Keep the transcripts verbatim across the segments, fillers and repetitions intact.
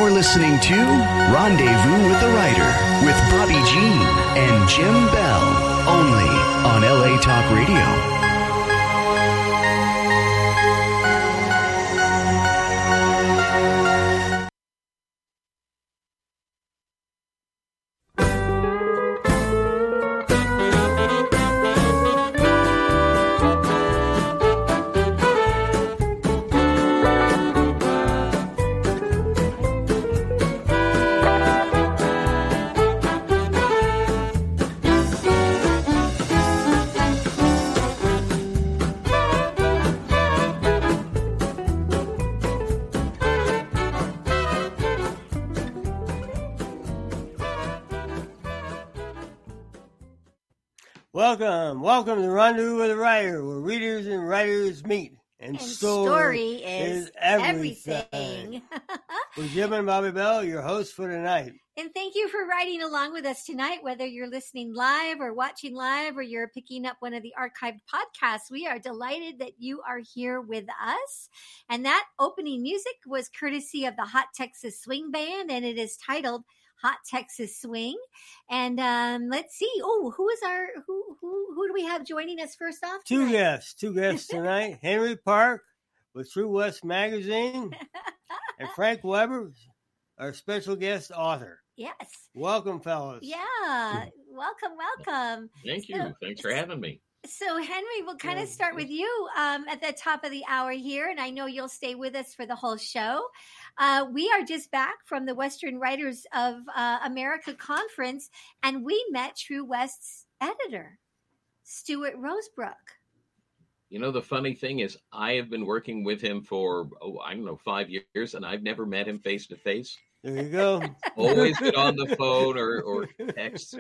You're listening to Rendezvous with the Writer with Bobby Jean and Jim Bell, only on L A Talk Radio. Welcome, welcome to Rendezvous with the Writer, where readers and writers meet. And, and story, story is, is everything. everything. With Jim and Bobby Bell, your hosts for tonight. And thank you for riding along with us tonight, whether you're listening live or watching live or you're picking up one of the archived podcasts. We are delighted that you are here with us. And that opening music was courtesy of the Hot Texas Swing Band, and it is titled Hot Texas Swing. And um, let's see. Oh, who is our who who who do we have joining us first off tonight? Two guests, two guests tonight. Henry Park with True West Magazine, and Frank Weber, our special guest author. Yes. Welcome, fellas. Yeah. Welcome, welcome. Thank you. So, Thanks for having me. So, Henry, we'll kind of start with you um, at the top of the hour here, and I know you'll stay with us for the whole show. Uh, we are just back from the Western Writers of uh, America conference, and we met True West's editor, Stuart Rosebrook. You know, the funny thing is I have been working with him for, oh, I don't know, five years, and I've never met him face to face. There you go. Always been on the phone or, or text.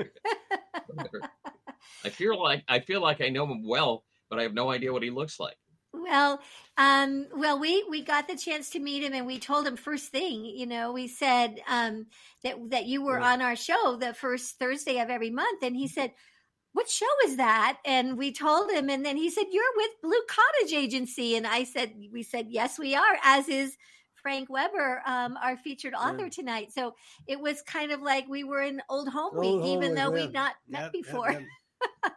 I feel like I feel like I know him well, but I have no idea what he looks like. Well, um, well, we, we got the chance to meet him, and we told him first thing, you know, we said um, that that you were on our show the first Thursday of every month, and he said, "What show is that?" And we told him, and then he said, "You're with Blue Cottage Agency," and I said, "We said yes, we are," as is Frank Weber, um, our featured author yeah. tonight. So it was kind of like we were in old home week, old even home though we've not met yep, before. Yep, yep.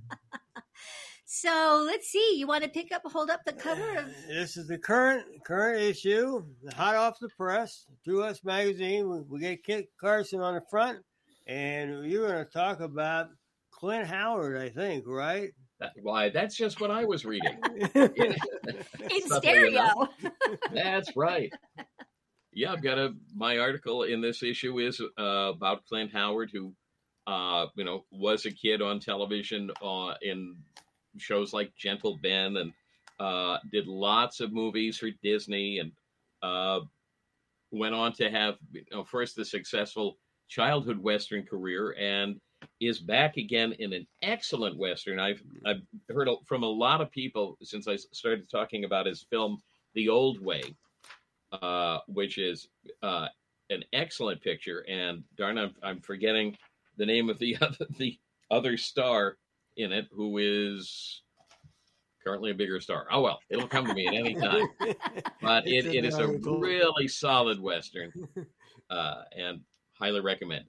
So let's see. You want to pick up, hold up the cover of this is the current current issue, hot off the press, True West Magazine. We, we get Kit Carson on the front, and you're going to talk about Clint Howard, I think, right? That, why? That's just what I was reading in stereo. That's right. Yeah, I've got a. My article in this issue is uh, about Clint Howard, who, uh, you know, was a kid on television uh, in shows like Gentle Ben, and uh, did lots of movies for Disney, and uh, went on to have, you know, first the successful childhood Western career, and is back again in an excellent Western. I've I've heard from a lot of people since I started talking about his film, The Old Way, uh, which is uh, an excellent picture. And darn, I'm, I'm forgetting the name of the other, the other star in it, who is currently a bigger star. Oh, well, it'll come to me at any time. But it, it is a really solid Western, uh, and highly recommend.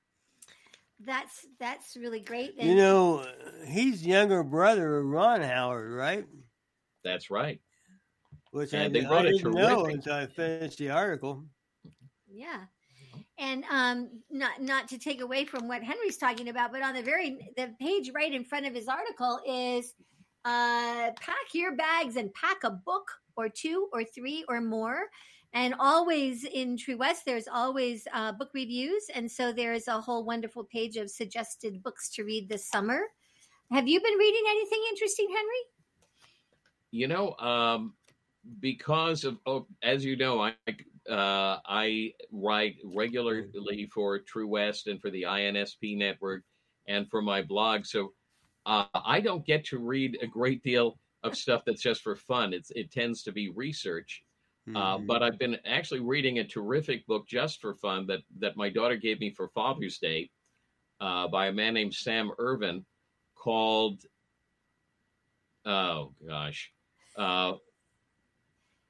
That's that's really great. And you know, he's younger brother of Ron Howard, right? That's right. Which and I, they wrote I a didn't terrific... know until I finished the article. Yeah. And um, not not to take away from what Henry's talking about, but on the very the page right in front of his article is uh, pack your bags and pack a book or two or three or more. And always in True West, there's always uh, book reviews. And so there's a whole wonderful page of suggested books to read this summer. Have you been reading anything interesting, Henry? You know, um, because of, oh, as you know, I uh, I write regularly for True West and for the I N S P network and for my blog. So uh, I don't get to read a great deal of stuff that's just for fun. It's, it tends to be research. Uh, but I've been actually reading a terrific book just for fun that, that my daughter gave me for Father's Day uh, by a man named Sam Irvin called, oh gosh, uh,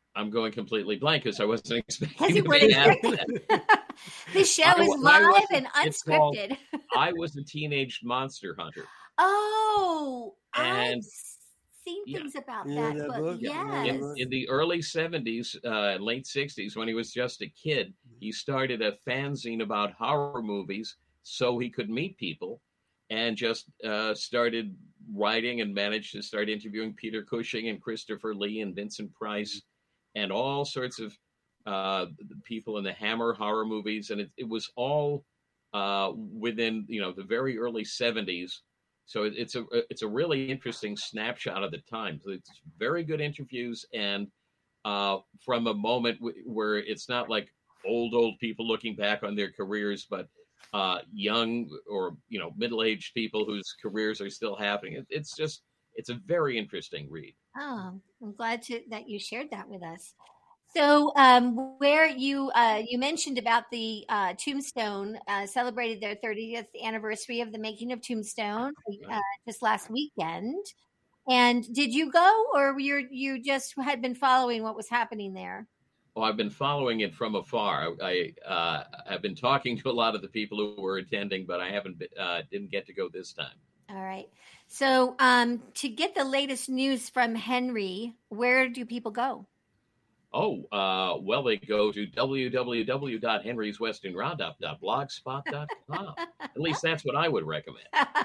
I'm going completely blank because I wasn't expecting Has he to weren't be asked expecting- that. This show I is wa- I live wasn't- and it's called- unscripted. I was a teenage monster hunter. Oh, And- I've seen yeah. things about Yeah, that, that but book? yes. Yeah. In, in the early seventies, uh, late sixties, when he was just a kid, he started a fanzine about horror movies so he could meet people, and just uh, started writing and managed to start interviewing Peter Cushing and Christopher Lee and Vincent Price and all sorts of uh, people in the Hammer horror movies. And it, it was all uh, within, you know, the very early seventies. So it, it's a it's a really interesting snapshot of the time. So it's very good interviews, and uh, from a moment w- where it's not like old old people looking back on their careers, but uh, young or you know middle-aged people whose careers are still happening. It, it's just it's a very interesting read. Oh, I'm glad to, that you shared that with us. So, um, where you uh, you mentioned about the uh, Tombstone uh, celebrated their thirtieth anniversary of the making of Tombstone uh, just last weekend, and did you go, or you you just had been following what was happening there? Oh, I've been following it from afar. I, I uh, have been talking to a lot of the people who were attending, but I haven't been, uh, didn't get to go this time. All right. So, um, to get the latest news from Henry, where do people go? Oh, uh, well, they go to w w w dot henrys western roundup dot blogspot dot com. At least that's what I would recommend.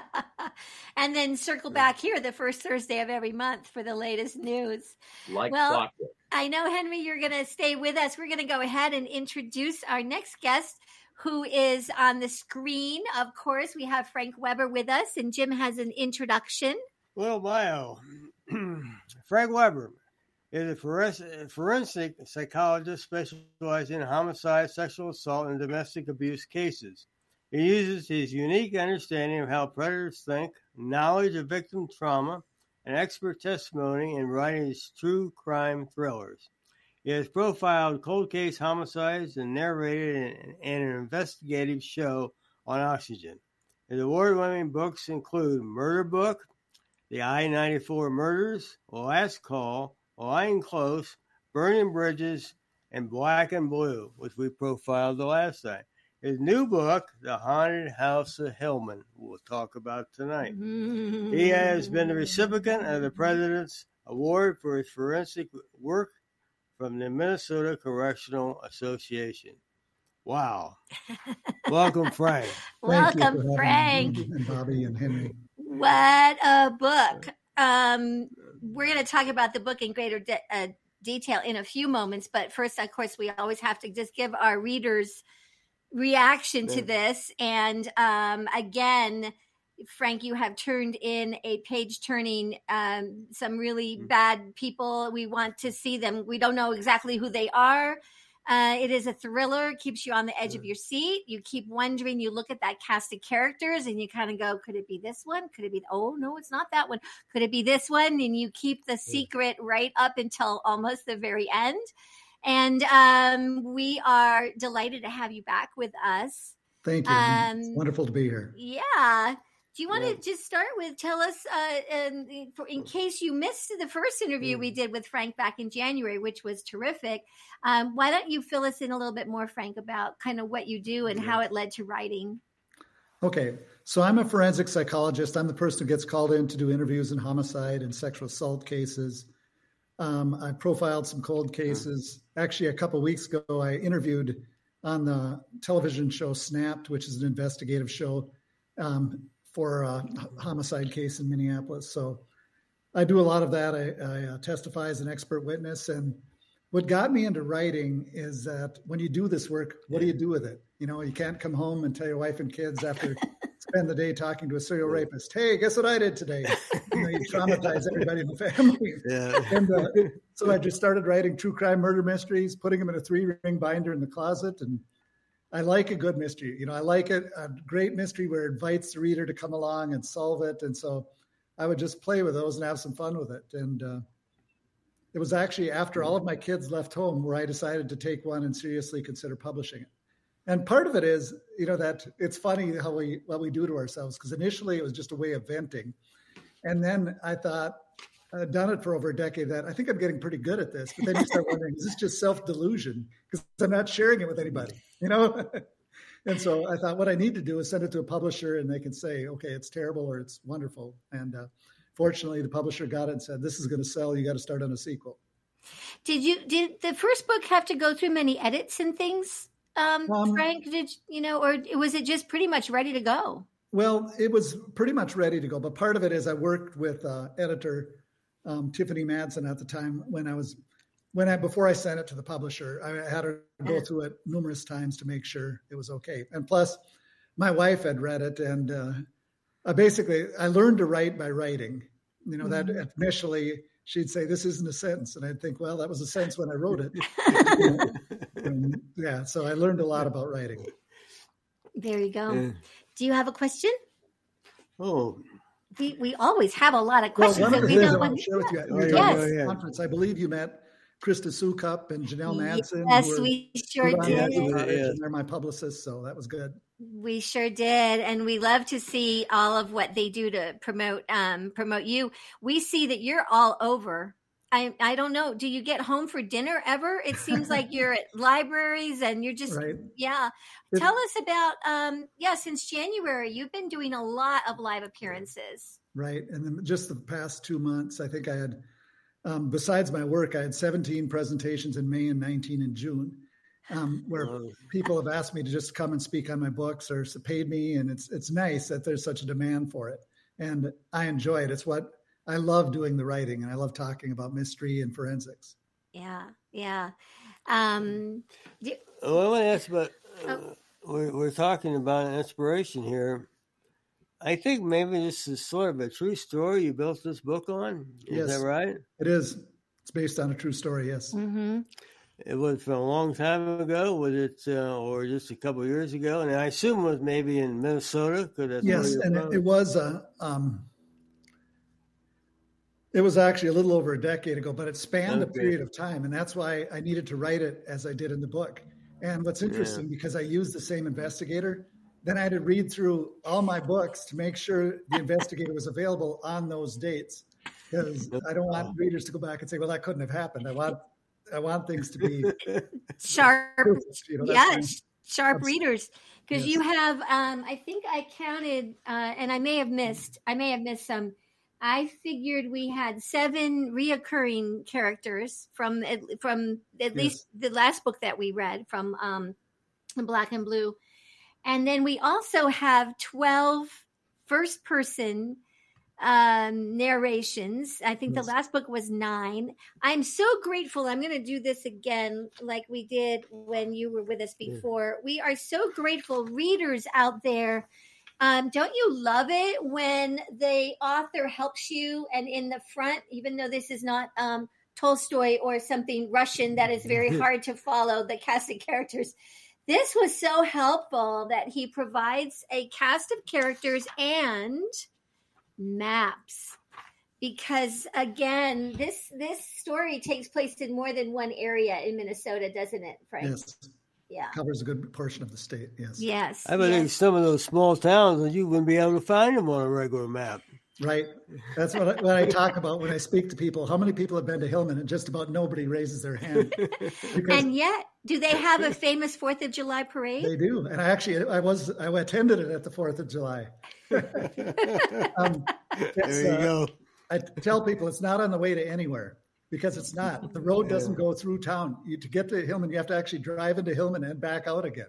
And then circle back here the first Thursday of every month for the latest news. Like Well, clockwork. I know, Henry, you're going to stay with us. We're going to go ahead and introduce our next guest, who is on the screen. Of course, we have Frank Weber with us, and Jim has an introduction. Little bio. Frank Weber is a forensic, forensic psychologist specializing in homicide, sexual assault, and domestic abuse cases. He uses his unique understanding of how predators think, knowledge of victim trauma, and expert testimony in writing his true crime thrillers. He has profiled cold case homicides and narrated an, an investigative show on Oxygen. His award-winning books include Murder Book, The I ninety-four Murders, Last Call, Lying Close, Burning Bridges, and Black and Blue, which we profiled the last time. His new book, The Haunted House of Hillman, we'll talk about tonight. He has been the recipient of the President's Award for his forensic work from the Minnesota Correctional Association. Wow. Welcome, Frank. Thank you Welcome, for having Frank. me, and Bobby and Henry. What a book. Um, we're going to talk about the book in greater de- uh, detail in a few moments. But first, of course, we always have to just give our readers reaction to this. And um, again, Frank, you have turned in a page turning um, some really bad people. We want to see them. We don't know exactly who they are. Uh, it is a thriller, keeps you on the edge of your seat. You keep wondering, you look at that cast of characters and you kind of go, could it be this one? Could it be, oh, no, it's not that one. Could it be this one? And you keep the secret right up until almost the very end. And um, we are delighted to have you back with us. Thank you. Um, it's wonderful to be here. Yeah. Do you want Yeah. to just start with, tell us, uh, in, for, in case you missed the first interview we did with Frank back in January, which was terrific. Um, why don't you fill us in a little bit more, Frank, about kind of what you do and how it led to writing? Okay. So I'm a forensic psychologist. I'm the person who gets called in to do interviews in homicide and sexual assault cases. Um, I profiled some cold cases. Actually, a couple of weeks ago, I interviewed on the television show Snapped, which is an investigative show um, for a homicide case in Minneapolis. So I do a lot of that. I, I uh, testify as an expert witness. And what got me into writing is that when you do this work, what do you do with it? You know, you can't come home and tell your wife and kids after spend the day talking to a serial rapist, hey, guess what I did today? You know, you traumatize everybody in the family. Yeah. And uh, so I just started writing true crime murder mysteries, putting them in a three-ring binder in the closet. And I like a good mystery. You know, I like it, a great mystery where it invites the reader to come along and solve it. And so I would just play with those and have some fun with it. And uh, it was actually after all of my kids left home where I decided to take one and seriously consider publishing it. And part of it is, you know, that it's funny how we, what we do to ourselves, because initially it was just a way of venting. And then I thought, uh, done it for over a decade that I think I'm getting pretty good at this. But then you start wondering, is this just self-delusion? Because I'm not sharing it with anybody, you know? And so I thought what I need to do is send it to a publisher and they can say, okay, it's terrible or it's wonderful. And uh, fortunately, the publisher got it and said, this is going to sell. You got to start on a sequel. Did you, did the first book have to go through many edits and things, um, um, Frank? Did you know, or was it just pretty much ready to go? Well, it was pretty much ready to go. But part of it is I worked with uh, editor um, Tiffany Madsen at the time when I was, when I, before I sent it to the publisher, I had her go through it numerous times to make sure it was okay. And plus, my wife had read it, and uh, I basically, I learned to write by writing. You know, mm-hmm. that initially she'd say, this isn't a sentence. And I'd think, well, that was a sentence when I wrote it. You know? And, yeah, so I learned a lot about writing. There you go. Yeah. Do you have a question? Oh, we we always have a lot of questions. Well, one of the we things don't I want want to share with you, oh, yes. yes. Yes. Conference, I believe you met Krista Sukup and Janelle Madsen. Yes, we sure did. Yeah. They're my publicists, so that was good. We sure did, and we love to see all of what they do to promote um, promote you. We see that you're all over. I I don't know. Do you get home for dinner ever? It seems like you're at libraries and you're just right. yeah. It, Tell us about um, yeah. Since January, you've been doing a lot of live appearances. Right, and then just the past two months, I think I had. Um, besides my work, I had seventeen presentations in May and nineteen in June, um, where oh. people have asked me to just come and speak on my books or paid me. And it's it's nice that there's such a demand for it. And I enjoy it. It's what I love doing, the writing, and I love talking about mystery and forensics. Yeah, yeah. Um, do, well, I want to ask about, uh, oh. we're, we're talking about an inspiration here. I think maybe this is sort of a true story you built this book on. Is yes, that right? It is. It's based on a true story, yes. Mm-hmm. It was from a long time ago, was it, uh, or just a couple of years ago? And I assume it was maybe in Minnesota. That's yes, and it, it was a, um, it was actually a little over a decade ago, but it spanned okay. a period of time. And that's why I needed to write it as I did in the book. And what's interesting, yeah. because I used the same investigator, then I had to read through all my books to make sure the investigator was available on those dates, because I don't want readers to go back and say, well, that couldn't have happened. I want I want things to be sharp, you know, yeah, sharp that's, readers. Because yes. you have, um, I think I counted, uh, and I may have missed, I may have missed some. I figured we had seven reoccurring characters from from at yes. least the last book that we read from um, Black and Blue. And then we also have twelve first-person um, narrations. I think yes. the last book was nine. I'm so grateful. I'm going to do this again like we did when you were with us before. Yeah. We are so grateful, readers out there. Um, don't you love it when the author helps you? And in the front, even though this is not um, Tolstoy or something Russian that is very hard to follow, the cast of characters, this was so helpful that he provides a cast of characters and maps. Because again, this this story takes place in more than one area in Minnesota, doesn't it, Frank? Yes. Yeah. Covers a good portion of the state, yes. Yes. I believe yes. some of those small towns, you wouldn't be able to find them on a regular map. Right. That's what I, what I talk about when I speak to people. How many people have been to Hillman? And just about nobody raises their hand. And yet, do they have a famous Fourth of July parade? They do. And I actually, I was, I attended it at the Fourth of July. um, there you uh, go. I tell people it's not on the way to anywhere, because it's not. The road doesn't go through town. You, to get to Hillman, you have to actually drive into Hillman and back out again.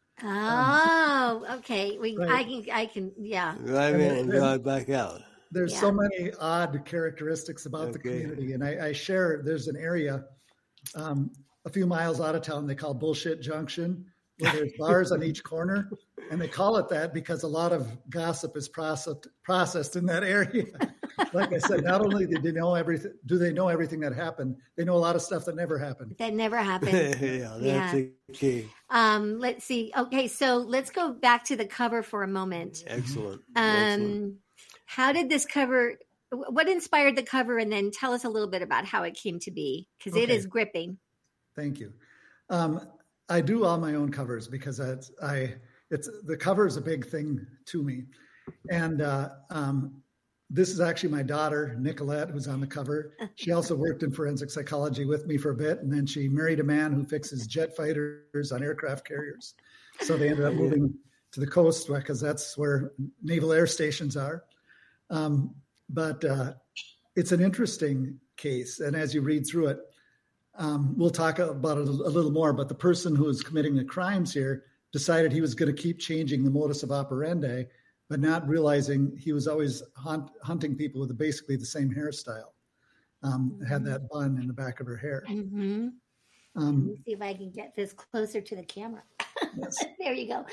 Oh, um, okay. We, right. I can, I can, yeah. Drive in and drive back out. There's yeah. so many odd characteristics about okay. the community. And I, I share, there's an area um, a few miles out of town they call Bullshit Junction, where there's bars on each corner. And they call it that because a lot of gossip is processed, processed in that area. Like I said, not only did they know everything, do they know everything that happened, they know a lot of stuff that never happened. That never happened. yeah, that's yeah. the key. Um, let's see. Okay, so let's go back to the cover for a moment. Excellent. Um, Excellent. How did this cover, what inspired the cover? And then tell us a little bit about how it came to be, because okay. it is gripping. Thank you. Um, I do all my own covers because I, I it's the cover is a big thing to me. And uh, um, this is actually my daughter, Nicolette, who's on the cover. She also worked in forensic psychology with me for a bit, and then she married a man who fixes jet fighters on aircraft carriers. So they ended up moving to the coast because that's where naval air stations are. Um, but uh, it's an interesting case, and as you read through it, um, we'll talk about it a little more, but the person who was committing the crimes here decided he was going to keep changing the modus of operandi, but not realizing he was always hunt, hunting people with basically the same hairstyle. Um, had that bun in the back of her hair. Mm-hmm. Um, Let me see if I can get this closer to the camera. Yes. There you go.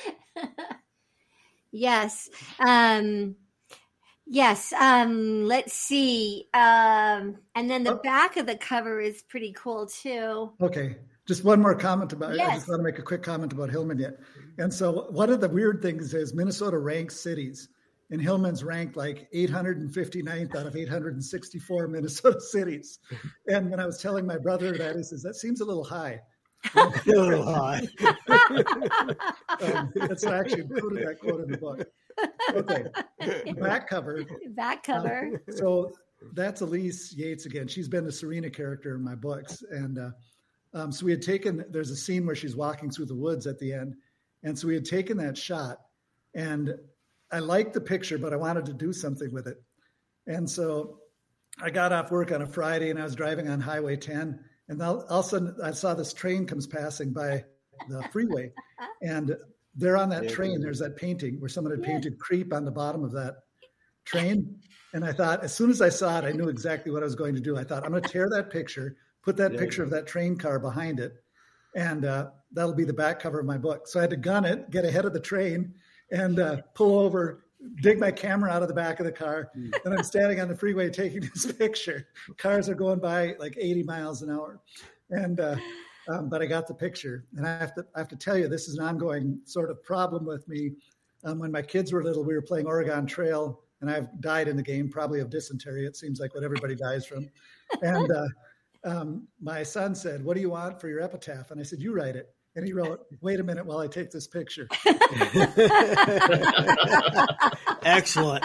Yes. Um, yes. Um, let's see. Um, and then the Oh. back of the cover is pretty cool too. Okay. Just one more comment about it. I Yes. just want to make a quick comment about Hillman yet. And so one of the weird things is Minnesota ranks cities, and Hillman's ranked like eight hundred fifty-ninth out of eight hundred sixty-four Minnesota cities. And when I was telling my brother that, he says, that seems a little high. A little high. um, that's actually included that quote in the book. Okay. The back cover. Back cover. Uh, so that's Elise Yates again. She's been the Serena character in my books. And uh, um, so we had taken, there's a scene where she's walking through the woods at the end. And so we had taken that shot, and I liked the picture, but I wanted to do something with it. And so I got off work on a Friday, and I was driving on Highway ten, and all, all of a sudden I saw this train comes passing by the freeway, and there on that train, there's that painting where someone had painted creep on the bottom of that train. And I thought, as soon as I saw it, I knew exactly what I was going to do. I thought, I'm going to tear that picture, put that Yeah. picture of that train car behind it, and uh, that'll be the back cover of my book. So I had to gun it, get ahead of the train, and uh, pull over, dig my camera out of the back of the car. Mm. And I'm standing on the freeway taking this picture. Cars are going by like eighty miles an hour. And, uh, um, but I got the picture. And I have to, I have to tell you, this is an ongoing sort of problem with me. Um, when my kids were little, we were playing Oregon Trail, and I've died in the game, probably of dysentery. It seems like what everybody dies from. And uh, um, my son said, "What do you want for your epitaph?" And I said, "You write it." And he wrote, "Wait a minute while I take this picture." Excellent.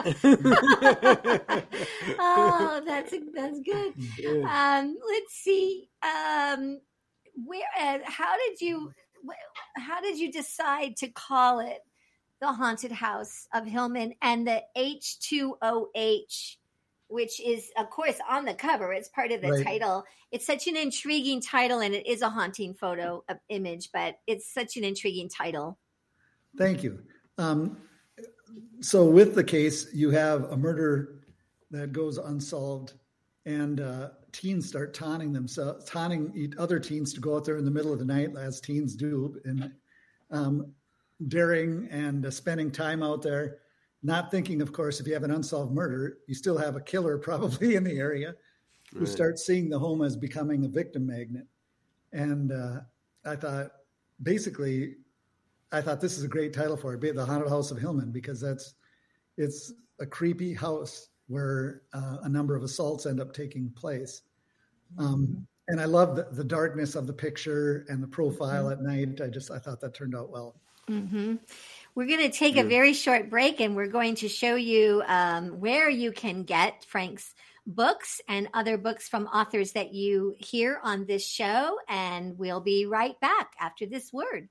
Oh, that's that's good. Um, let's see. Um, where? Uh, how did you? wh- How did you decide to call it the Haunted House of Hillman and the H two O H, which is, of course, on the cover? It's part of the Right. title. It's such an intriguing title, and it is a haunting photo uh, image, but it's such an intriguing title. Thank you. Um, so with the case, you have a murder that goes unsolved, and uh, teens start taunting themselves, taunting e- other teens to go out there in the middle of the night, as teens do, and um, daring and uh, spending time out there, not thinking, of course, if you have an unsolved murder, you still have a killer probably in the area who Right. starts seeing the home as becoming a victim magnet. And uh, I thought, basically, I thought this is a great title for it, be The Haunted House of Hillman, because that's it's a creepy house where uh, a number of assaults end up taking place. Um, and I love the, the darkness of the picture and the profile at night. I just I thought that turned out well. Mm-hmm. We're going to take a very short break, and we're going to show you um, where you can get Frank's books and other books from authors that you hear on this show. And we'll be right back after this word.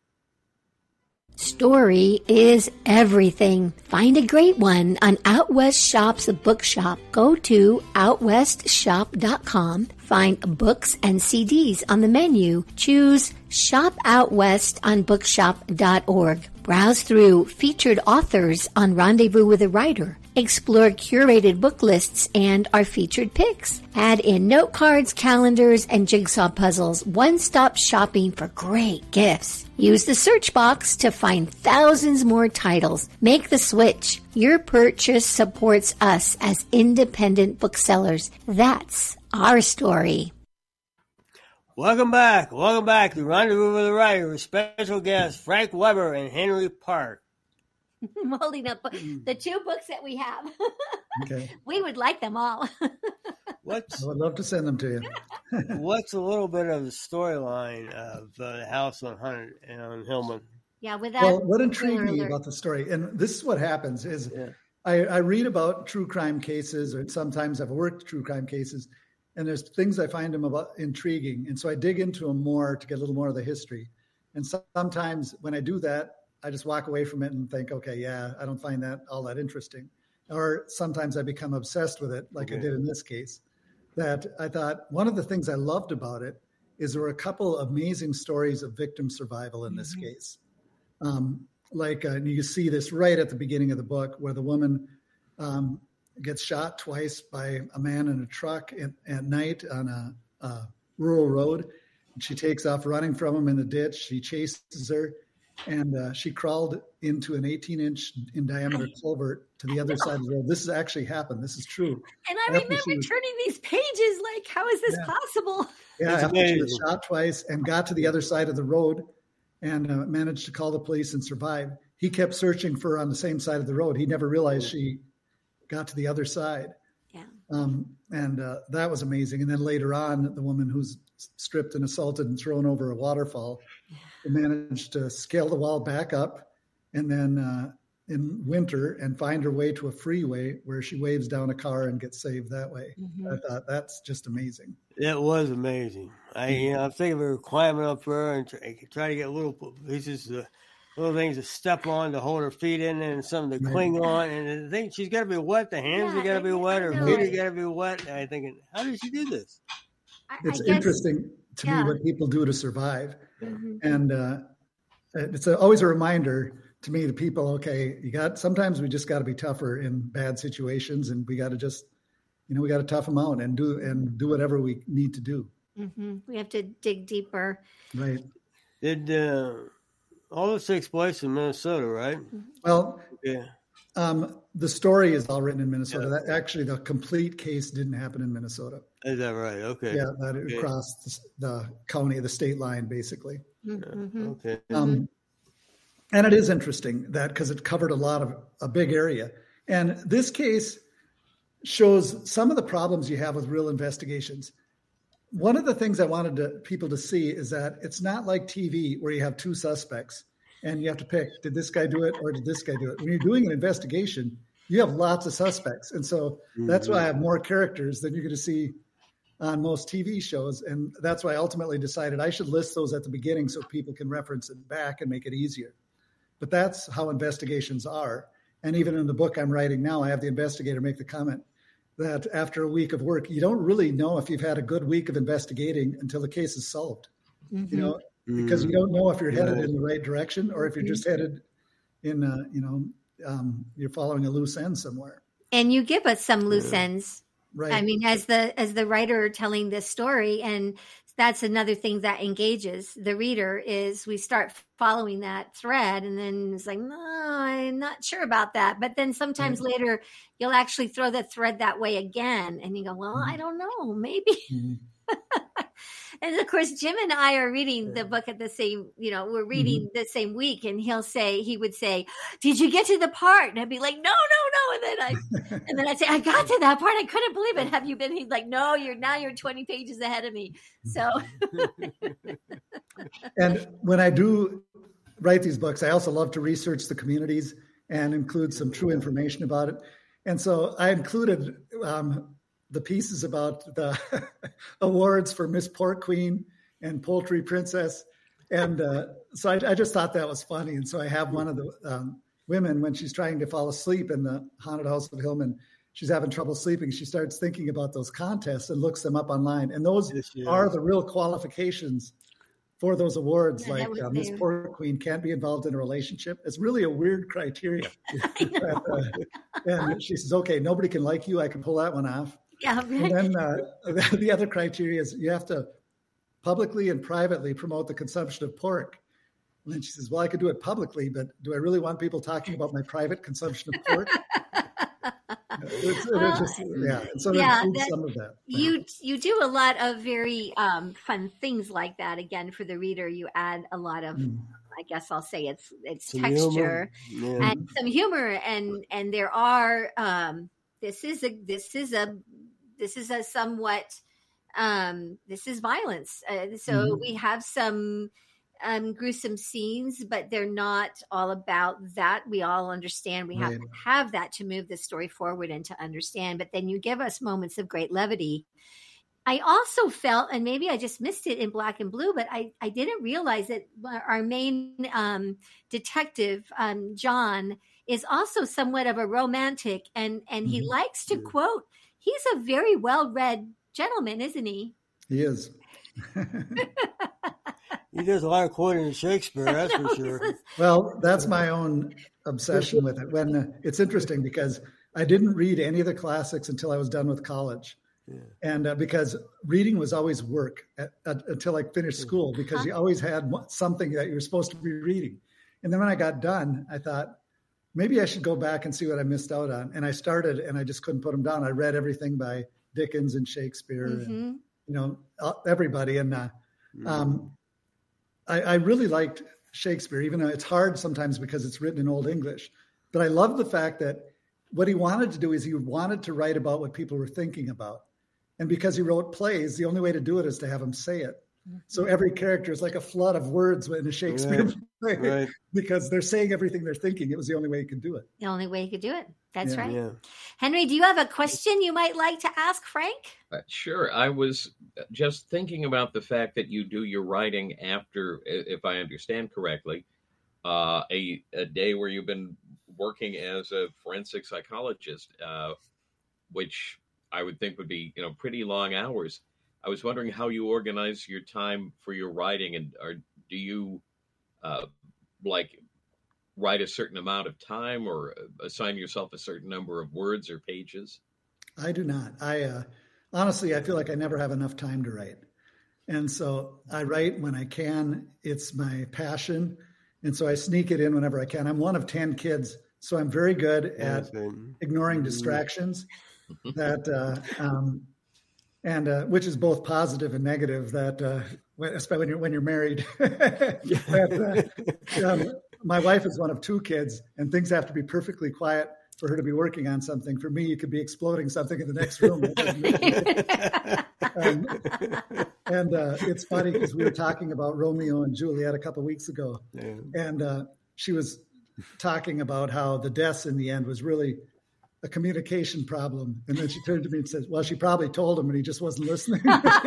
Story is everything. Find a great one on Out West Shop's bookshop. Go to out west shop dot com. Find books and C Ds on the menu. Choose Shop Out West on bookshop dot org. Browse through featured authors on Rendezvous with a Writer. Explore curated book lists and our featured picks. Add in note cards, calendars, and jigsaw puzzles. One-stop shopping for great gifts. Use the search box to find thousands more titles. Make the switch. Your purchase supports us as independent booksellers. That's our story. Welcome back. Welcome back to Rendezvous with the Writer with special guests Frank Weber and Henry Park. I'm holding up the two books that we have. Okay. We would like them all. What's I would love to send them to you. what's a little bit of the storyline of uh, the house on Hunter and on Hillman? Yeah, without Well, what intrigued me alert. about the story, and this is what happens, is Yeah. I, I read about true crime cases, or sometimes I've worked true crime cases, and there's things I find them about intriguing. And so I dig into them more to get a little more of the history. And sometimes when I do that, I just walk away from it and think, okay, yeah, I don't find that all that interesting. Or sometimes I become obsessed with it, like okay. I did in this case, that I thought one of the things I loved about it is there were a couple of amazing stories of victim survival in this mm-hmm. case. Um, like uh, you see this right at the beginning of the book where the woman um, gets shot twice by a man in a truck at, at night on a, a rural road. And she takes off running from him in the ditch. She chases her. And uh, she crawled into an eighteen inch in diameter culvert to the other side of the road. This has actually happened. This is true. And I after remember was, turning these pages like, how is this yeah. possible? Yeah, it's after amazing. She was shot twice and got to the other side of the road and uh, managed to call the police and survive. He kept searching for her on the same side of the road. He never realized she got to the other side. Yeah. Um, and uh, that was amazing. And then later on, the woman who's stripped and assaulted and thrown over a waterfall yeah. managed to scale the wall back up and then uh, in winter and find her way to a freeway where she waves down a car and gets saved that way. Mm-hmm. I thought that's just amazing. That was amazing. I, you know, I'm thinking of her climbing up there and try, try to get little pieces, uh, little things to step on to hold her feet in and something to right. cling on. And I think she's got to be wet. The hands yeah, are got to be wet. Her feet are got to be wet. And I'm thinking, how did she do this? It's I guess, interesting to yeah. me what people do to survive. Mm-hmm. And uh, it's a, always a reminder to me, to people, okay, you got, sometimes we just got to be tougher in bad situations and we got to just, you know, we got to tough them out and do, and do whatever we need to do. Mm-hmm. We have to dig deeper. Right. Did uh, all this takes place in Minnesota, right? Well, yeah. Um, the story is all written in Minnesota. Yeah. That actually, the complete case didn't happen in Minnesota. Is that right? Okay. Yeah, that okay. across the, the county, the state line, basically. Mm-hmm. Okay. Um, and it is interesting that because it covered a lot of a big area, and this case shows some of the problems you have with real investigations. One of the things I wanted to, people to see is that it's not like T V where you have two suspects. And you have to pick, did this guy do it or did this guy do it? When you're doing an investigation, you have lots of suspects. And so mm-hmm. that's why I have more characters than you're going to see on most T V shows. And that's why I ultimately decided I should list those at the beginning so people can reference it back and make it easier. But that's how investigations are. And even in the book I'm writing now, I have the investigator make the comment that after a week of work, you don't really know if you've had a good week of investigating until the case is solved. Mm-hmm. You know, because you don't know if you're headed in the right direction or if you're just headed in, uh, you know, um, you're following a loose end somewhere. And you give us some loose yeah. ends. Right. I mean, as the as the writer telling this story, and that's another thing that engages the reader is we start following that thread, and then it's like, no, I'm not sure about that. But then sometimes right. later, you'll actually throw the thread that way again, and you go, well, mm-hmm. I don't know, maybe. Mm-hmm. And of course, Jim and I are reading the book at the same, you know, we're reading mm-hmm. the same week. And he'll say, he would say, did you get to the part? And I'd be like, no, no, no. And then I, and then I'd say, I got to that part. I couldn't believe it. Have you been? He's like, no, you're now you're twenty pages ahead of me. So. And when I do write these books, I also love to research the communities and include some true information about it. And so I included, um, the pieces about the awards for Miss Pork Queen and Poultry Princess. And uh, so I, I just thought that was funny. And so I have one of the um, women, when she's trying to fall asleep in the haunted house of Hillman, she's having trouble sleeping. She starts thinking about those contests and looks them up online. And those yes, are the real qualifications for those awards. Yeah, like uh, Miss Pork Queen can't be involved in a relationship. It's really a weird criteria. but, uh, and she says, okay, nobody can like you. I can pull that one off. Yeah, right. And then uh, the other criteria is you have to publicly and privately promote the consumption of pork. And then she says, well, I could do it publicly, but do I really want people talking about my private consumption of pork? it's, well, it's just, yeah, and so yeah, that, some of that. You you do a lot of very um, fun things like that. Again, for the reader, you add a lot of, mm. I guess I'll say it's it's some texture yeah. and some humor, and and there are. Um, this is a this is a this is a somewhat um, this is violence. Uh, so mm-hmm. we have some um, gruesome scenes, but they're not all about that. We all understand we have Right. to have that to move the story forward and to understand. But then you give us moments of great levity. I also felt, and maybe I just missed it in Black and Blue, but I, I didn't realize that our main um, detective, um, John, is also somewhat of a romantic, and, and he Mhm. likes to quote. He's a very well-read gentleman, isn't he? He is. He does a lot of quoting Shakespeare, that's No, for sure. this is- Well, that's my own obsession with it. When uh, it's interesting because I didn't read any of the classics until I was done with college. Yeah. And uh, because reading was always work at, at, until I finished school, because you always had one- something that you were supposed to be reading. And then when I got done, I thought, maybe I should go back and see what I missed out on. And I started, and I just couldn't put them down. I read everything by Dickens and Shakespeare, and, Mhm. you know, uh, everybody. And uh, um, I, I really liked Shakespeare, even though it's hard sometimes because it's written in Old English. But I love the fact that what he wanted to do is he wanted to write about what people were thinking about. And because he wrote plays, the only way to do it is to have him say it. So every character is like a flood of words in a Shakespeare Right. play Right. because they're saying everything they're thinking. It was the only way he could do it. The only way you could do it. That's Yeah. right. Yeah. Henry, do you have a question you might like to ask Frank? Uh, Sure. I was just thinking about the fact that you do your writing after, i- if I understand correctly, uh, a, a day where you've been working as a forensic psychologist, uh, which I would think would be, you know, pretty long hours. I was wondering how you organize your time for your writing, and or do you uh, like write a certain amount of time or assign yourself a certain number of words or pages? I do not. I uh, honestly, I feel like I never have enough time to write. And so I write when I can. It's my passion. And so I sneak it in whenever I can. I'm one of ten kids, so I'm very good at ignoring distractions that, uh, um, and uh, which is both positive and negative, that uh, when, especially when you're, when you're married. That, uh, um, my wife is one of two kids, and things have to be perfectly quiet for her to be working on something. For me, you could be exploding something in the next room. um, and uh, it's funny because we were talking about Romeo and Juliet a couple of weeks ago, Yeah. and uh, she was talking about how the deaths in the end was really a communication problem. And then she turned to me and said, well, she probably told him and he just wasn't listening.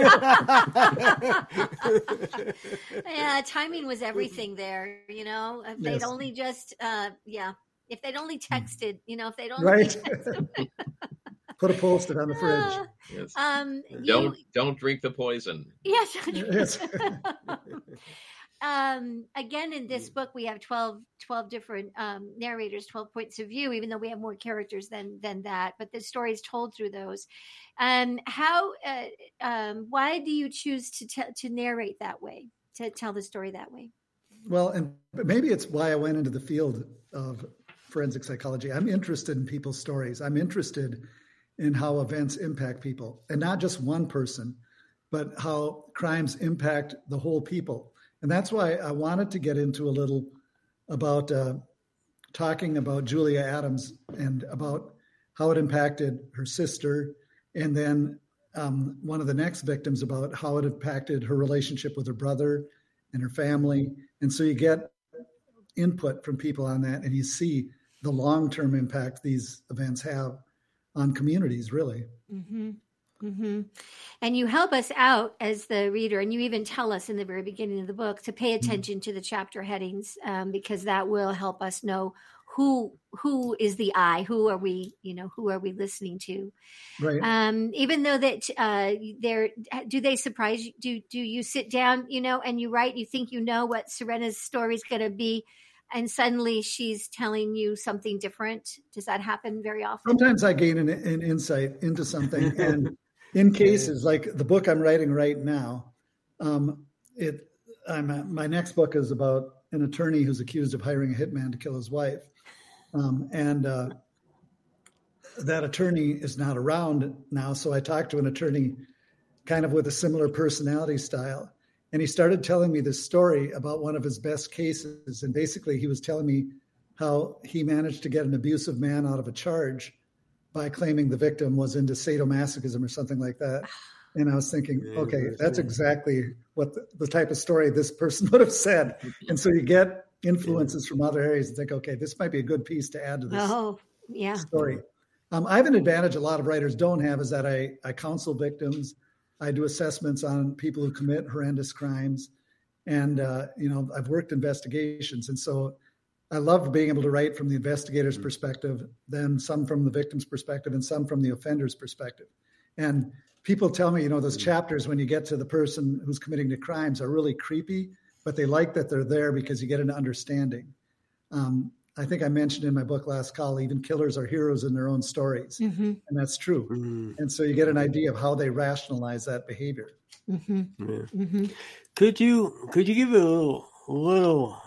Yeah, timing was everything there, you know. If they'd Yes. only just, uh, yeah, if they'd only texted, you know, if they'd only Right. texted. Put a post-it on the fridge. Uh, Yes. um, Don't you, don't drink the poison. yes. Yes. um, again, in this book, we have twelve, twelve different um, narrators, twelve points of view, even though we have more characters than than that. But the story is told through those. Um, how? Uh, um, why do you choose to te- to narrate that way? To tell the story that way? Well, and but maybe it's why I went into the field of forensic psychology. I'm interested in people's stories. I'm interested in how events impact people, and not just one person, but how crimes impact the whole people. And that's why I wanted to get into a little about uh, talking about Julia Adams and about how it impacted her sister, and then um, one of the next victims about how it impacted her relationship with her brother and her family. And so you get input from people on that, and you see the long-term impact these events have on communities, really. Mm-hmm. Mm-hmm. And you help us out as the reader, and you even tell us in the very beginning of the book to pay attention mm-hmm. to the chapter headings, um, because that will help us know who who is the I, who are we, you know, who are we listening to? Right. Um, even though that uh, they're, do they surprise you? Do do you sit down, you know, and you write? You think you know what Serena's story is going to be, and suddenly she's telling you something different. Does that happen very often? Sometimes I gain an, an insight into something, and in cases like the book I'm writing right now, um, it I'm my next book is about an attorney who's accused of hiring a hitman to kill his wife, um, and uh, that attorney is not around now. So I talked to an attorney, kind of with a similar personality style. And he started telling me this story about one of his best cases. And basically he was telling me how he managed to get an abusive man out of a charge by claiming the victim was into sadomasochism or something like that. And I was thinking, okay, that's exactly what the, the type of story this person would have said. And so you get influences from other areas and think, okay, this might be a good piece to add to this oh, yeah. story. Um, I have an advantage a lot of writers don't have is that I, I counsel victims. I do assessments on people who commit horrendous crimes. And, uh, you know, I've worked investigations. And so I love being able to write from the investigator's mm-hmm. perspective, then some from the victim's perspective, and some from the offender's perspective. And people tell me, you know, those mm-hmm. chapters when you get to the person who's committing the crimes are really creepy, but they like that they're there because you get an understanding. Um, I think I mentioned in my book last call, even killers are heroes in their own stories. Mm-hmm. And that's true. Mm-hmm. And so you get an idea of how they rationalize that behavior. Mm-hmm. Yeah. Mm-hmm. Could you could you give a little, little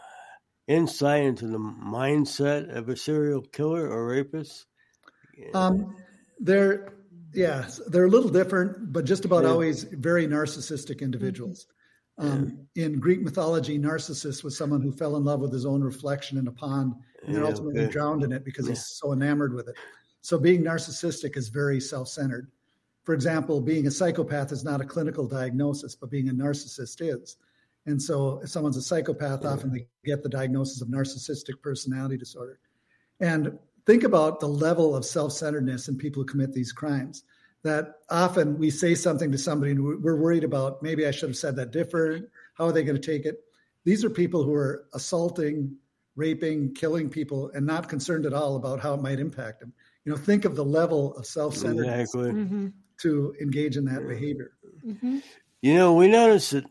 insight into the mindset of a serial killer or rapist? Yeah. Um, they're, yeah, they're a little different, but just about yeah. always very narcissistic individuals. Um, yeah. In Greek mythology, Narcissus was someone who fell in love with his own reflection in a pond and then yeah, ultimately okay. drowned in it because yeah. he's so enamored with it. So being narcissistic is very self-centered. For example, being a psychopath is not a clinical diagnosis, but being a narcissist is. And so if someone's a psychopath, yeah. often they get the diagnosis of narcissistic personality disorder. And think about the level of self-centeredness in people who commit these crimes. That often we say something to somebody and we're worried about, maybe I should have said that different. How are they going to take it? These are people who are assaulting, raping, killing people and not concerned at all about how it might impact them. You know, think of the level of self-centeredness exactly. mm-hmm. to engage in that behavior. Mm-hmm. You know, we notice that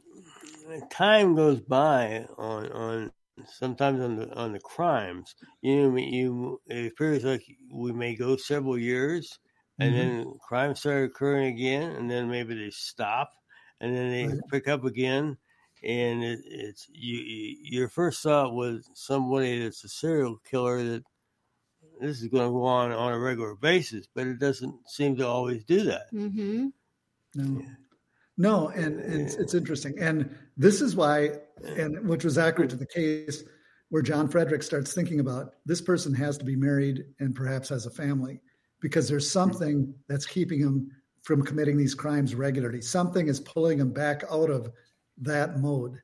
time goes by on, on sometimes on the on the crimes. You know, you it appears like we may go several years. And mm-hmm. then crimes start occurring again, and then maybe they stop, and then they right. pick up again. And it, it's you, you, your first thought was somebody that's a serial killer that this is going to go on on a regular basis, but it doesn't seem to always do that. Mm-hmm. No, yeah. no, and, and it's, it's interesting, and this is why, and which was accurate to the case, where John Frederick starts thinking about this person has to be married and perhaps has a family. Because there's something that's keeping him from committing these crimes regularly. Something is pulling him back out of that mode.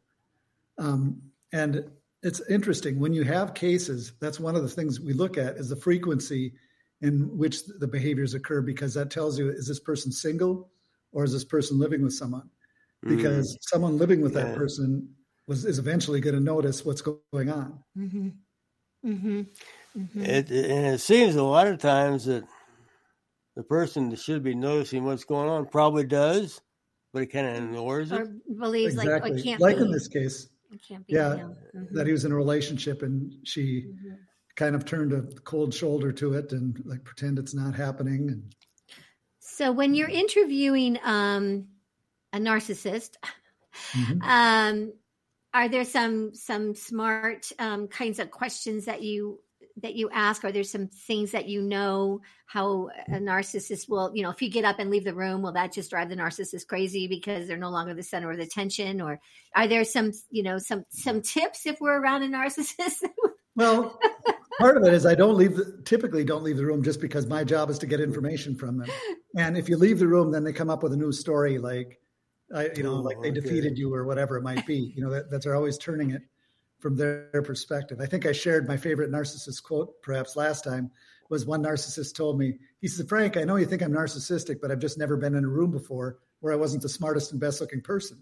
Um, and it's interesting. When you have cases, that's one of the things we look at is the frequency in which the behaviors occur, because that tells you, is this person single or is this person living with someone? Because mm. someone living with yeah. that person was is eventually going to notice what's going on. Mm-hmm. Mm-hmm. Mm-hmm. It, and it seems a lot of times that the person that should be noticing what's going on probably does, but he kind of ignores it. Or believes exactly. like, oh, it can't like be. in this case. It can't be. Yeah, mm-hmm. that he was in a relationship and she mm-hmm. kind of turned a cold shoulder to it and like pretend it's not happening. And so when you're interviewing um, a narcissist, mm-hmm. um, are there some some smart um, kinds of questions that you that you ask? Are there some things that you know how a narcissist will, you know, if you get up and leave the room, will that just drive the narcissist crazy because they're no longer the center of the attention? Or are there some, you know, some, some tips if we're around a narcissist? Well, part of it is I don't leave, the, typically don't leave the room just because my job is to get information from them. And if you leave the room, then they come up with a new story, like, I, you know, oh, like they okay. defeated you or whatever it might be, you know, that, that's they're always turning it from their perspective. I think I shared my favorite narcissist quote perhaps last time was one narcissist told me, he said, Frank, I know you think I'm narcissistic, but I've just never been in a room before where I wasn't the smartest and best looking person.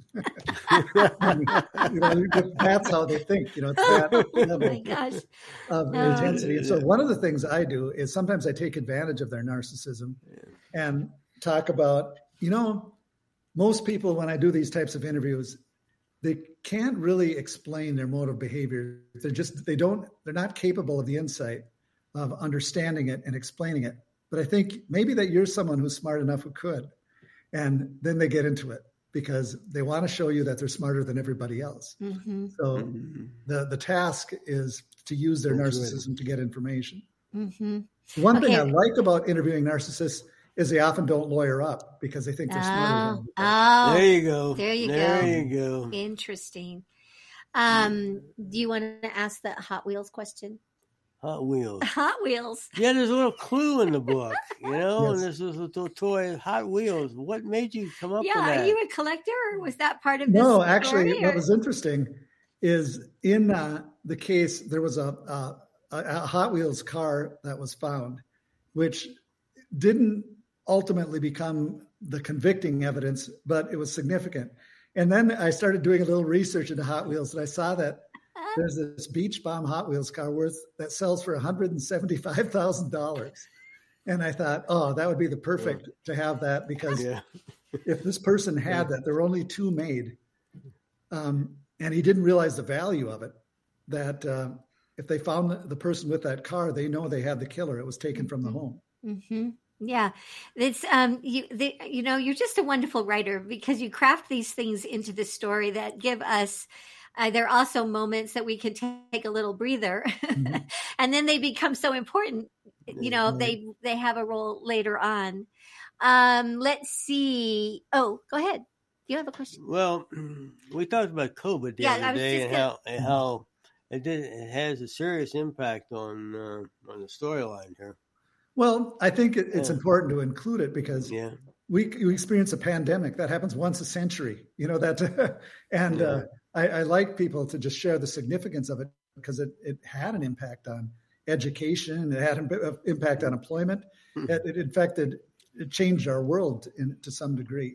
and, you know, that's how they think, you know, it's that level oh my gosh. of no. intensity. And so one of the things I do is sometimes I take advantage of their narcissism and talk about, you know, most people, when I do these types of interviews, they can't really explain their mode of behavior. They're just, they don't, they're not capable of the insight of understanding it and explaining it. But I think maybe that you're someone who's smart enough who could. And then they get into it because they want to show you that they're smarter than everybody else. Mm-hmm. So mm-hmm. the, the task is to use their That's narcissism right. to get information. Mm-hmm. One okay. thing I like about interviewing narcissists is they often don't lawyer up because they think they're smarter. Oh, oh there you go. There you there go. There you go. Interesting. Um, do you want to ask the Hot Wheels question? Hot Wheels. Hot Wheels. Yeah, there's a little clue in the book, you know, Yes. and this is a little toy, Hot Wheels. What made you come up Yeah, with that? are you a collector, or was that part of this No, actually, story, what or- was interesting is in uh, the case, there was a, a, a Hot Wheels car that was found, which didn't ultimately become the convicting evidence, but it was significant. And then I started doing a little research into Hot Wheels, and I saw that there's this Beach Bomb Hot Wheels car worth that sells for one hundred seventy-five thousand dollars. And I thought, oh, that would be the perfect to have that, because Yeah. if this person had that, there were only two made, um, and he didn't realize the value of it, that uh, if they found the, the person with that car, they know they had the killer. It was taken from the home. Mm-hmm. Yeah, it's um, you, the, you know, you're just a wonderful writer, because you craft these things into the story that give us. Uh, there are also moments that we can take a little breather, Mm-hmm. and then they become so important. You know, Right. they they have a role later on. Um, let's see. Oh, go ahead. You have a question? Well, we talked about COVID the Yeah, I other was day just and gonna- how and how it did it has a serious impact on uh, on the storyline here. Well, I think it, it's Yeah. important to include it because Yeah, we, we experience a pandemic that happens once a century, you know, that, and uh, I, I like people to just share the significance of it, because it, it had an impact on education. It had an impact on employment. It, it infected, it changed our world in, to some degree.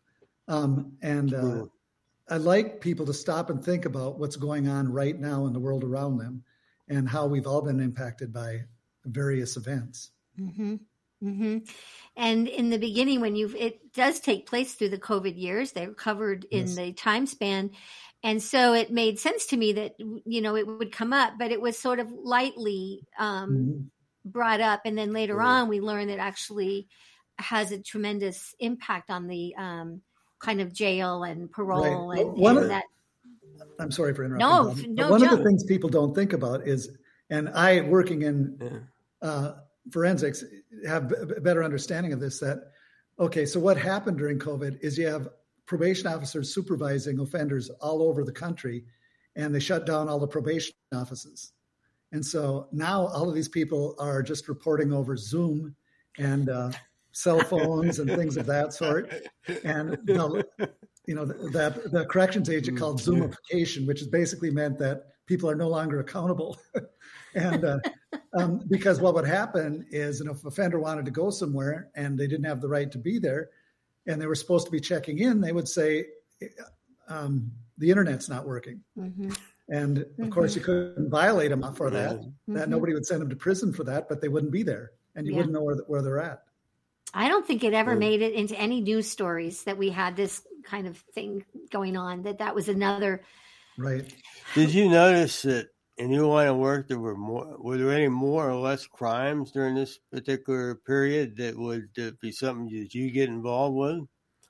Um, and uh, True. I like people to stop and think about what's going on right now in the world around them and how we've all been impacted by various events. Mm-hmm. Mm-hmm. And in the beginning, when you it does take place through the COVID years, they're covered in Yes. the time span. And so it made sense to me that, you know, it would come up, but it was sort of lightly um, Mhm. brought up. And then later Mhm. on, we learned it actually has a tremendous impact on the um, kind of jail and parole Right. and, One and of- that. I'm sorry for interrupting. No, Bob, but no, one of Joe. the things people don't think about is, and I, working in yeah. uh, forensics, have a better understanding of this, that, okay, so what happened during COVID is you have probation officers supervising offenders all over the country, and they shut down all the probation offices. And so now all of these people are just reporting over Zoom and uh, cell phones and things of that sort. And the, you know, that the corrections agent called Zoomification, which has basically meant that people are no longer accountable. and uh, um, because what would happen is, you know, if an offender wanted to go somewhere and they didn't have the right to be there, and they were supposed to be checking in, they would say, um, the internet's not working. Mm-hmm. And of course, you couldn't violate them for that. Mm-hmm. That nobody would send them to prison for that, but they wouldn't be there, and you Yeah. wouldn't know where, where they're at. I don't think it ever Mm. made it into any news stories that we had this kind of thing going on, that that was another. Right. Did you notice that in your line of work there were more? Were there any more or less crimes during this particular period that would uh, be something that you get involved with?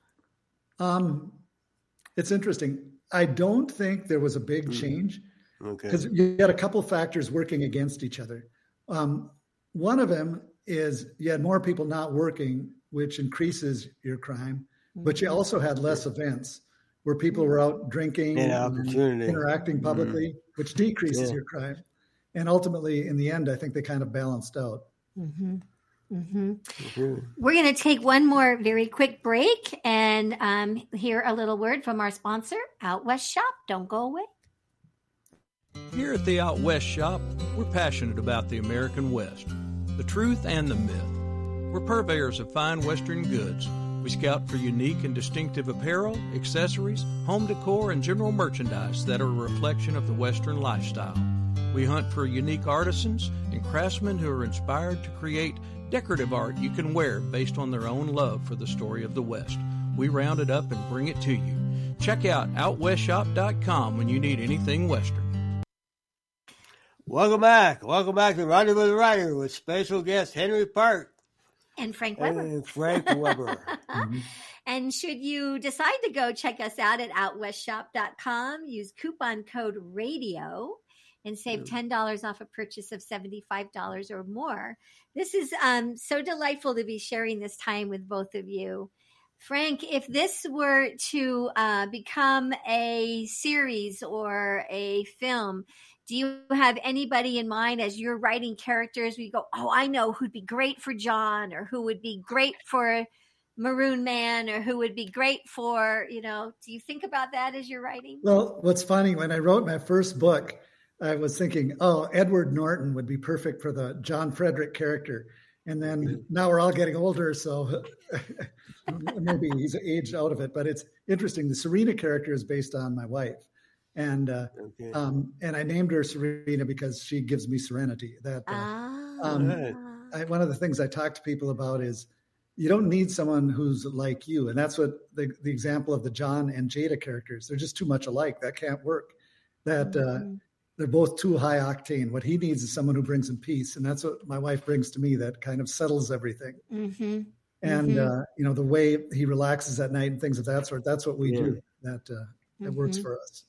Um, it's interesting. I don't think there was a big Mm. change Okay. because you had a couple factors working against each other. Um, one of them is you had more people not working, which increases your crime, but you also had less events where people were out drinking And opportunity. interacting publicly, which decreases Yeah. your crime. And ultimately, in the end, I think they kind of balanced out. Mm-hmm. Mm-hmm. Mhm. We're going to take one more very quick break and um, hear a little word from our sponsor, Out West Shop. Don't go away. Here at the Out West Shop, we're passionate about the American West, the truth and the myth. We're purveyors of fine Western goods. We scout for unique and distinctive apparel, accessories, home decor, and general merchandise that are a reflection of the Western lifestyle. We hunt for unique artisans and craftsmen who are inspired to create decorative art you can wear based on their own love for the story of the West. We round it up and bring it to you. Check out out west shop dot com when you need anything Western. Welcome back. Welcome back to Rendezvous with the Writer with special guest Henry Park And Frank Weber. and Frank Weber. And should you decide to go check us out at out west shop dot com, use coupon code RADIO and save ten dollars off a purchase of seventy-five dollars or more. This is um, so delightful to be sharing this time with both of you. Frank, if this were to uh, become a series or a film, do you have anybody in mind as you're writing characters where you go, oh, I know who'd be great for John, or who would be great for Maroon Man, or who would be great for, you know, do you think about that as you're writing? Well, what's funny, when I wrote my first book, I was thinking, oh, Edward Norton would be perfect for the John Frederick character. And then now we're all getting older, so maybe he's aged out of it. But it's interesting. The Serena character is based on my wife. And uh, okay. um, and I named her Serena because she gives me serenity. That uh, ah. um, I, one of the things I talk to people about is you don't need someone who's like you. And that's what the, the example of the John and Jada characters. They're just too much alike. That can't work. That mm-hmm. uh, they're both too high octane. What he needs is someone who brings him peace. And that's what my wife brings to me, that kind of settles everything. Mm-hmm. And, mm-hmm. uh, you know, the way he relaxes at night and things of that sort, that's what we yeah. do. That, uh, that mm-hmm. works for us.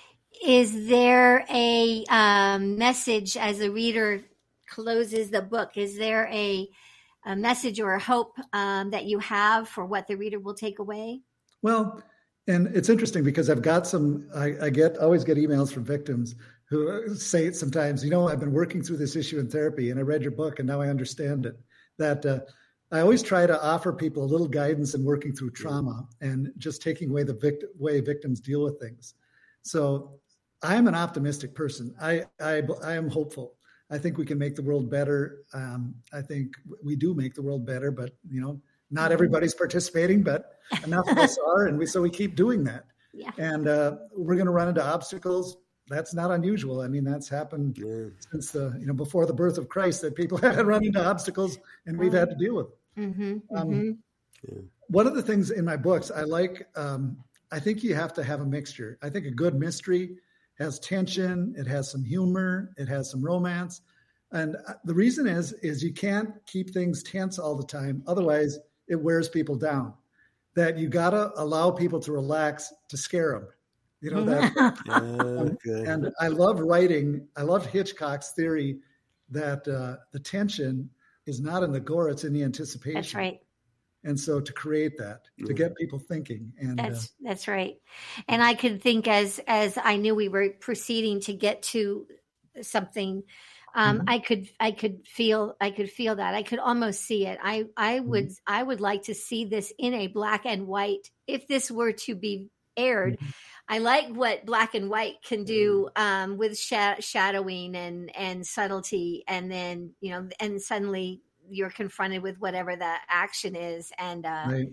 Is there a um, message as the reader closes the book? Is there a, a message or a hope um, that you have for what the reader will take away? Well, and it's interesting because I've got some, I, I get, always get emails from victims who say sometimes, you know, I've been working through this issue in therapy and I read your book and now I understand it. That uh, I always try to offer people a little guidance in working through trauma and just taking away the vict- way victims deal with things. So I'm an optimistic person. I, I, I am hopeful. I think we can make the world better. Um, I think we do make the world better, but, you know, not everybody's participating, but enough of us are. And we, so we keep doing that. Yeah. And uh, we're going to run into obstacles. That's not unusual. I mean, that's happened yeah. since the, you know, before the birth of Christ, that people had run into obstacles and we've had to deal with them. Mm-hmm, um, mm-hmm. Yeah. One of the things in my books, I like, um, I think you have to have a mixture. I think a good mystery has tension. It has some humor. It has some romance. And the reason is, is you can't keep things tense all the time. Otherwise it wears people down. That you got to allow people to relax, to scare them. You know, that, okay. And I love writing. I love Hitchcock's theory that uh, the tension is not in the gore, it's in the anticipation. That's right. And so to create that, to get people thinking. And that's uh, that's right. And I could think as as I knew we were proceeding to get to something, um, mm-hmm. I could I could feel I could feel that. I could almost see it. I I would mm-hmm. I would like to see this in a black and white if this were to be aired. Mm-hmm. I like what black and white can do um, with sh- shadowing and, and subtlety. And then, you know, and suddenly you're confronted with whatever the action is. And uh, right.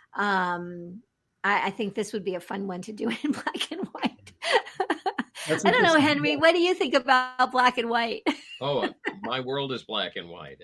um, I, I think this would be a fun one to do in black and white. I don't know, Henry, what do you think about black and white? Oh, my world is black and white.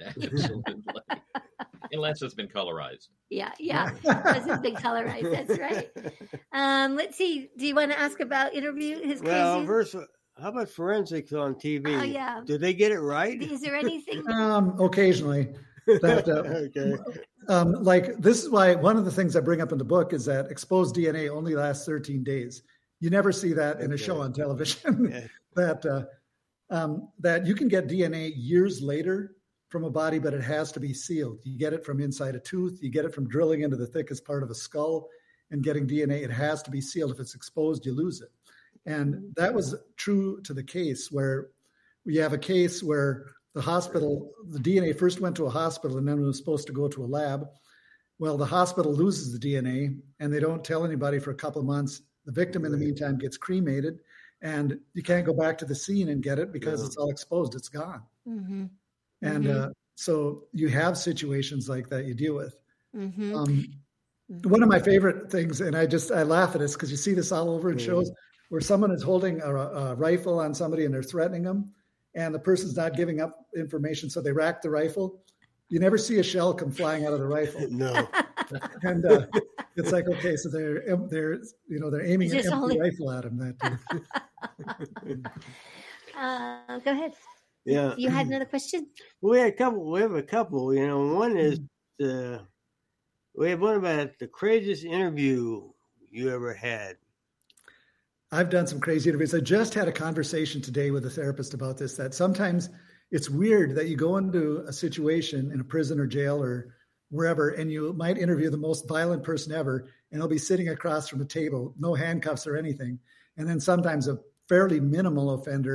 Unless it's been colorized. Yeah, yeah. Unless it's been colorized. That's right. Um, let's see. Do you want to ask about interview? His well, crazy... first, how about forensics on T V? Oh, yeah. Do they get it right? Is there anything? um, occasionally. That, uh, okay. Um, like, this is why one of the things I bring up in the book is that exposed D N A only lasts thirteen days. You never see that in a okay. show on television. Okay. that uh, um, that you can get D N A years later from a body, but it has to be sealed. You get it from inside a tooth. You get it from drilling into the thickest part of a skull and getting D N A. It has to be sealed. If it's exposed, you lose it. And that was true to the case where we have a case where the hospital, the D N A first went to a hospital and then it was supposed to go to a lab. Well, the hospital loses the D N A and they don't tell anybody for a couple of months. The victim in the meantime gets cremated and you can't go back to the scene and get it because yeah. it's all exposed. It's gone. Mm-hmm. And mm-hmm. uh, so you have situations like that you deal with. Mm-hmm. Um, mm-hmm. One of my favorite things, and I just, I laugh at this because you see this all over in mm-hmm. shows where someone is holding a, a rifle on somebody and they're threatening them and the person's not giving up information. So they rack the rifle. You never see a shell come flying out of the rifle. No. And uh, it's like, okay, so they're, they're, you know, they're aiming an empty only... rifle at them. That uh, go ahead. Yeah. You had another question? We had a couple. We have a couple. You know, one is uh, we have one about the craziest interview you ever had. I've done some crazy interviews. I just had a conversation today with a therapist about this. That sometimes it's weird that you go into a situation in a prison or jail or wherever, and you might interview the most violent person ever, and they'll be sitting across from a table, no handcuffs or anything, and then sometimes a fairly minimal offender.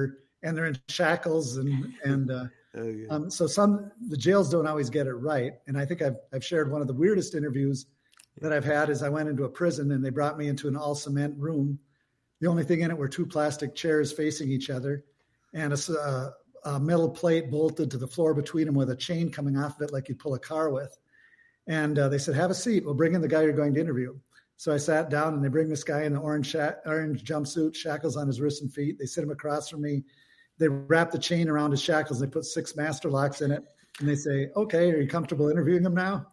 and they're in shackles, and and uh, Okay. um, so some the jails don't always get it right. And I think I've I've shared one of the weirdest interviews that I've had is I went into a prison and they brought me into an all cement room. The only thing in it were two plastic chairs facing each other, and a, a, a metal plate bolted to the floor between them with a chain coming off of it like you pull a car with. And uh, they said, "Have a seat. We'll bring in the guy you're going to interview." So I sat down, and they bring this guy in the orange sha- orange jumpsuit, shackles on his wrists and feet. They sit him across from me. They wrap the chain around his shackles. They put six master locks in it. And they say, "Okay, are you comfortable interviewing him now?"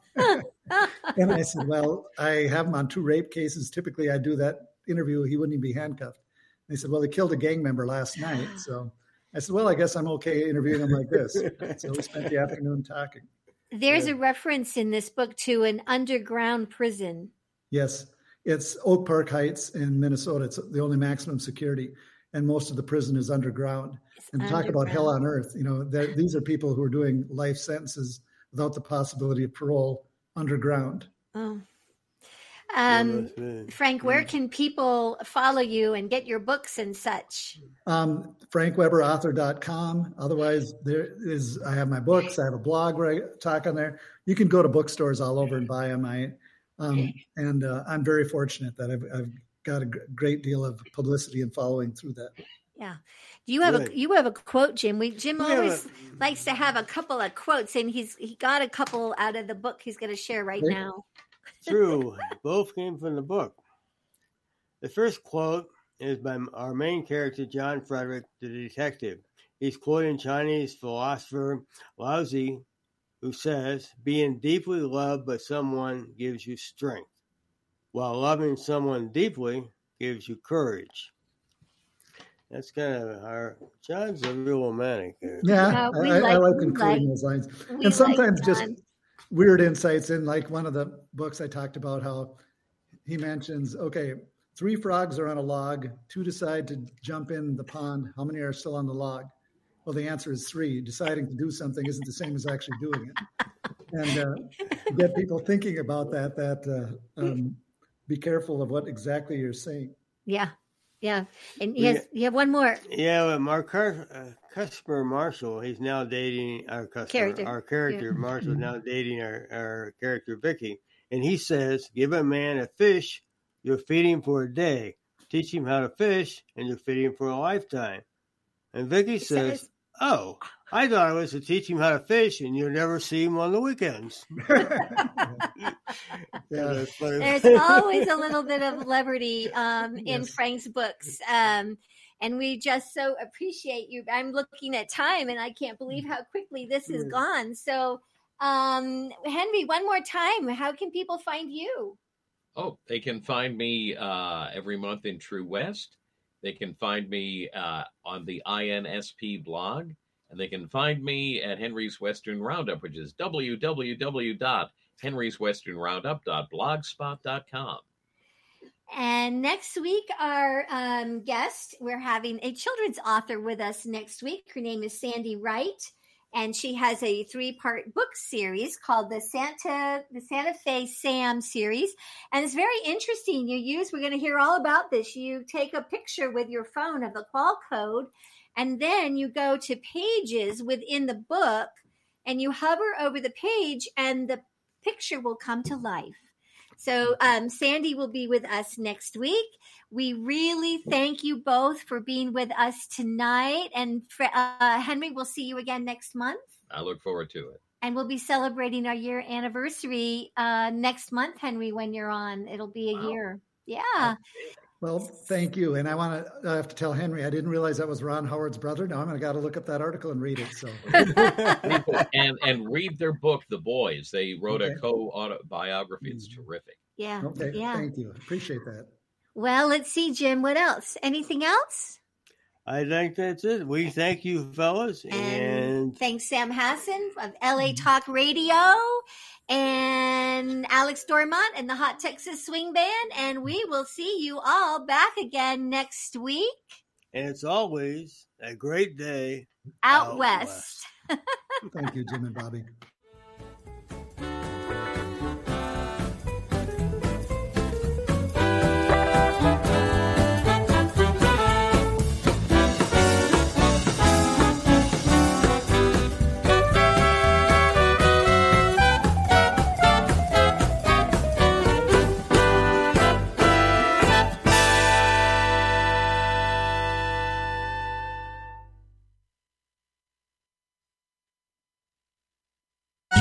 And I said, "Well, I have him on two rape cases. Typically, I do that interview. He wouldn't even be handcuffed." And they said, "Well, he killed a gang member last night." So I said, "Well, I guess I'm okay interviewing him like this." So we spent the afternoon talking. There's Yeah. a reference in this book to an underground prison. Yes, it's Oak Park Heights in Minnesota. It's the only maximum security, and most of the prison is underground. It's And talk about hell underground. on earth. You know, that these are people who are doing life sentences without the possibility of parole underground. Oh. Yeah, Um, that's it. Frank, where can people follow you and get your books and such? Um, frank weber author dot com. Otherwise, there is I have my books. I have a blog where I talk on there. You can go to bookstores all over and buy them. I um, and uh, I'm very fortunate that I've, I've got a g- great deal of publicity and following through that. Yeah. Do you have Good. a you have a quote, Jim? We Jim We have always a- likes to have a couple of quotes, and he's he got a couple out of the book he's going to share right Okay. now. True. Both came from the book. The first quote is by our main character, John Frederick, the detective. He's quoting Chinese philosopher Lao Tzu, who says, "Being deeply loved by someone gives you strength, while loving someone deeply gives you courage." That's kind of our John's a real romantic. uh, Yeah, Yeah, we I, I, I like- like we including like- those lines. We And like sometimes just John. weird insights in, like one of the books I talked about how he mentions, okay, three frogs are on a log, two decide to jump in the pond. How many are still on the log? Well, the answer is three. Deciding to do something isn't the same as actually doing it. And uh, get people thinking about that, that uh, um, be careful of what exactly you're saying. Yeah, yeah, and We- yes, you have one more. Yeah, well, our cur- uh, customer Marshall, he's now dating our customer, Character. our character Marshall, now dating our, our character Vicky, and he says, "Give a man a fish, you'll feed him for a day. Teach him how to fish, and you'll feed him for a lifetime." And Vicky says, says- "Oh, I thought it was to teach him how to fish, and you'll never see him on the weekends." Yeah. That's funny. There's always a little bit of levity um, in Yes. Frank's books. Um, and we just so appreciate you. I'm looking at time and I can't believe how quickly this is Mm. gone. So, um, Henry, one more time, how can people find you? Oh, they can find me uh, every month in True West. They can find me uh, on the I N S P blog. And they can find me at Henry's Western Roundup, which is w w w dot henrys western roundup dot blogspot dot com. And next week, our um, guest, we're having a children's author with us next week. Her name is Sandy Wright, and she has a three-part book series called the Santa the Santa Fe Sam series. And it's very interesting. You use, we're going to hear all about this. You take a picture with your phone of the qual code, and then you go to pages within the book, and you hover over the page, and the picture will come to life. So um, Sandy will be with us next week. We really thank you both for being with us tonight. And for, uh, Henry, we'll see you again next month. I look forward to it. And we'll be celebrating our year anniversary uh, next month, Henry, when you're on. It'll be a Wow. year. Yeah. Well, thank you. And I want to, I have to tell Henry, I didn't realize that was Ron Howard's brother. Now I'm going to got to look up that article and read it. So and and read their book, The Boys. They wrote Okay. a co-autobiography. It's terrific. Yeah. okay, Yeah. thank you. Appreciate that. Well, let's see, Jim. What else? Anything else? I think that's it. We thank you, fellas, And and thanks, Sam Hassan of L A Talk Radio and Alex Dormont and the Hot Texas Swing Band. And we will see you all back again next week and it's always a great day out, Out west. west. Thank you, Jim and Bobby.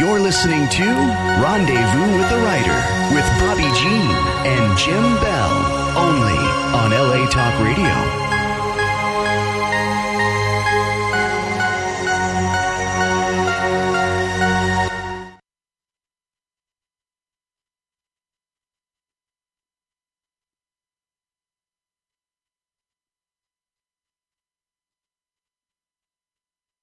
You're listening to Rendezvous with the Writer with Bobby Jean and Jim Bell, only on L A Talk Radio.